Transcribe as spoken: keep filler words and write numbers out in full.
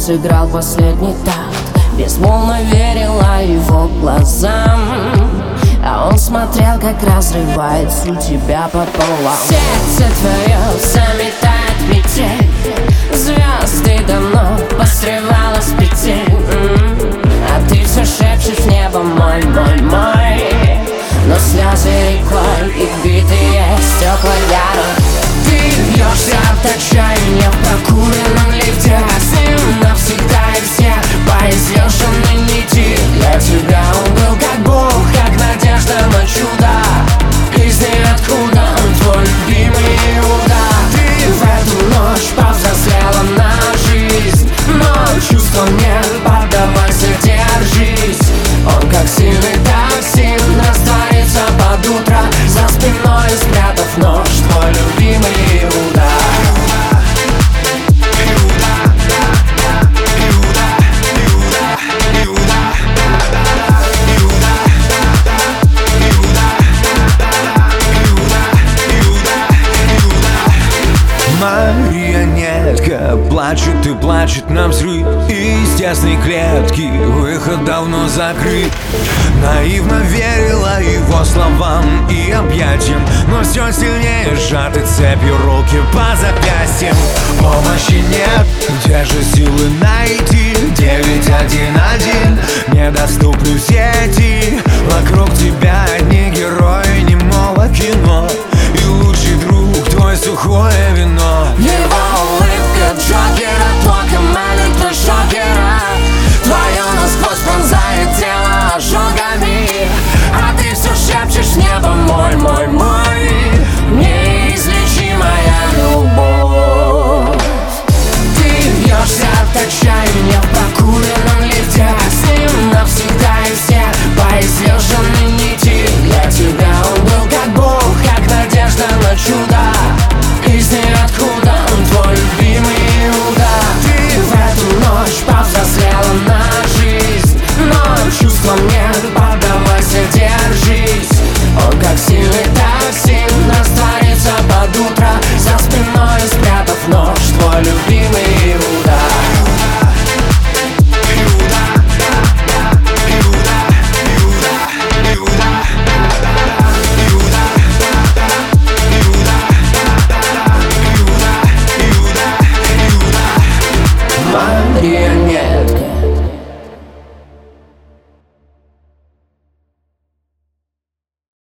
сыграл последний такт. Безмолвно верила его глазам, а он смотрел, как разрывается у тебя пополам. Сердце твое заметает метель, звезды давно посрывала с петель. А ты все шепчешь в небо мой, мой, мой. Но слезы рекой и битые стекла яры. Ты бьешься от отчаяния в прокуренном лифте, с ним навсегда и все по изношенной нити. Для тебя он был как Бог, как надежда на чудо. Из ниоткуда он твой любимый Иуда. Ты в эту ночь повзрослела на жизнь, но чувства нет, поддавайся, держись. Он как сильный токсин растворится под утро, за спиной спрятав нож, твой любимый Иуда. Марионетка плачет и плачет на взрыв. Из тесной клетки выход давно закрыт. Наивно верила его словам и объятиям, но все сильнее сжаты цепью руки по запястьям. Помощи нет, где же силы найти? девять один один, недоступны сети. Вокруг тебя одни